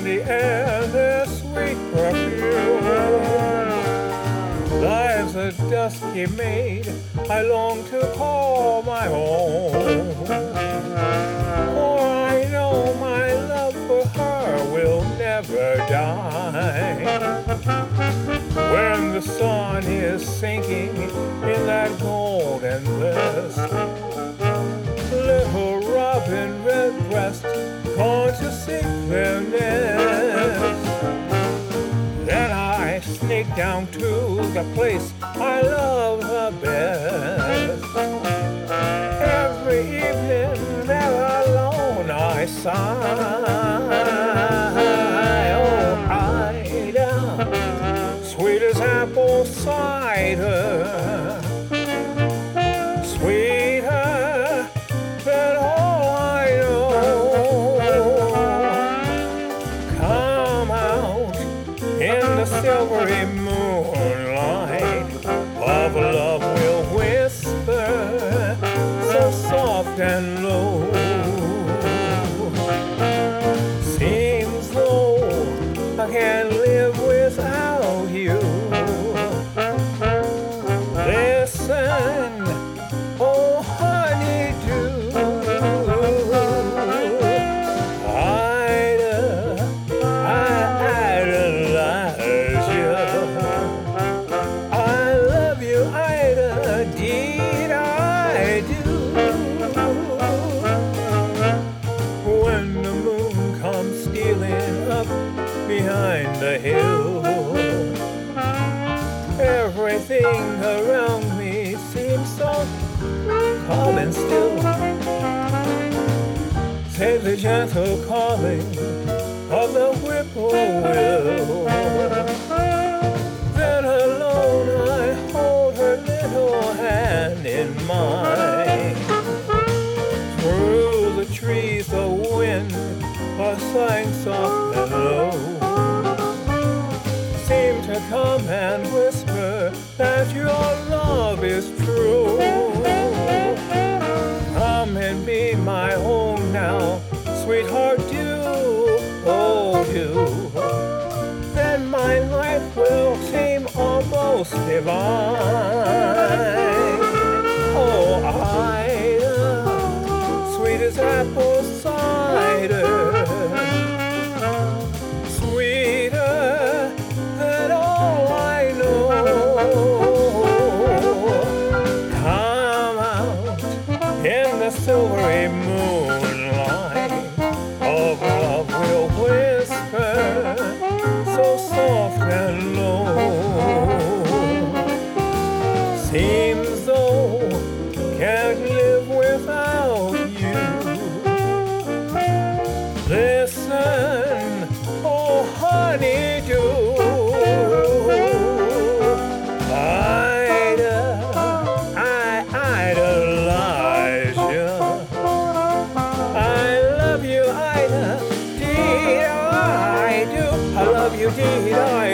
the air their sweet perfume. Lives a dusky maid I long to call my own. For I know my love for her will never die. When the sun is sinking in that golden west, little robin redbreast gone to seek their nest. Then I sneak down to the place I love the best. Every evening there alone I sigh. Oh, Ida, sweet as apple cider, sweeter than all I know. Come out in the silvery moonlight, love will whisper so soft and low. Seems though I can't live without you. Listen, oh honeydew, Ida, I idolize you. I love you, Ida, indeed I do. When the moon comes stealing up behind the hill, everything around me seems so calm and still. Save the gentle calling of the whippoorwill. Then alone I hold her little hand in mine. Through the trees the wind was sighing soft and low, seem to come and whisper that your love is true. Come and be my own now, sweetheart, do, oh do. Then my life will seem almost divine. Oh, Ida, sweet as apple cider, sweeter than all I know. Come out in the silvery moonlight, of love will whisper so soft and low. Seems though can't live without you. Listen, oh honeydew, Ida, I idolize you. I love you, Ida, deed I do. I love you, deed I